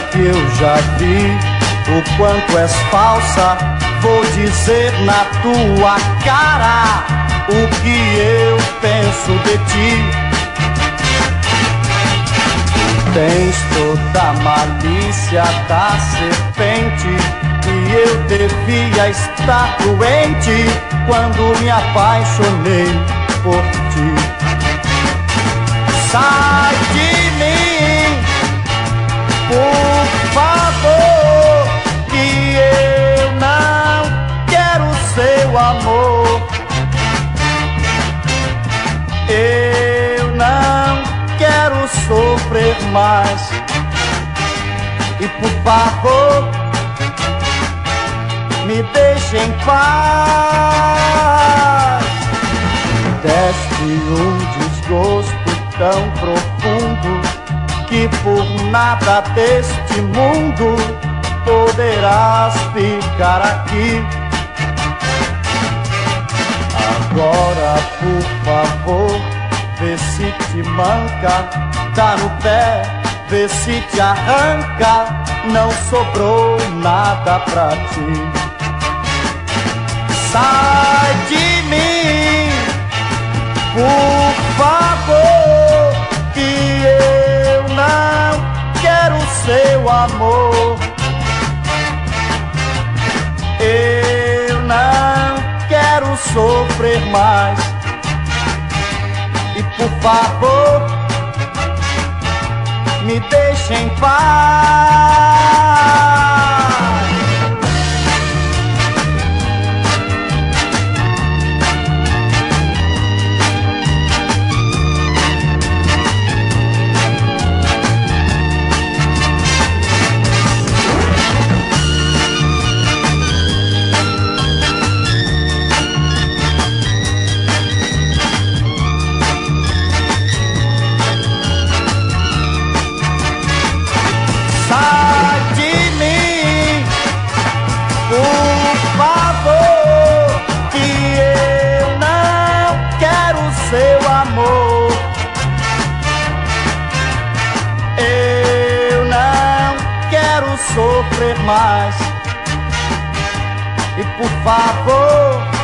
que eu já vi o quanto és falsa. Vou dizer na tua cara o que eu penso de ti. Tens toda a malícia da serpente, e eu devia estar doente quando me apaixonei por ti. Sai de mim, por favor, que eu não quero seu amor. Eu não quero sofrer mais. E por favor, me deixe em paz. Deste um desgosto tão profundo que por nada deste mundo poderás ficar aqui. Agora, por favor, vê se te manca, dá no pé, vê se te arranca, não sobrou nada pra ti. Sai de mim, por favor, que eu não quero seu amor. Eu não quero sofrer mais. E por favor, me deixe em paz. Sai de mim, por favor, que eu não quero seu amor. Eu não quero sofrer mais. E por favor,